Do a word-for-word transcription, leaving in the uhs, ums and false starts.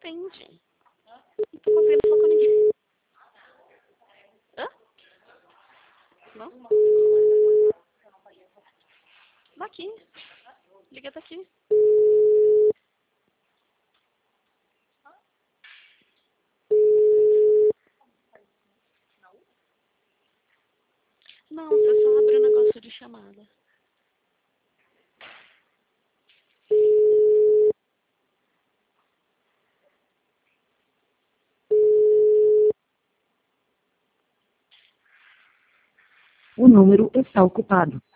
atende. Não tô conseguindo falar com ninguém. Hã? Não? Daqui. Liga daqui. Não, você só abre o negócio de chamada. O número está ocupado.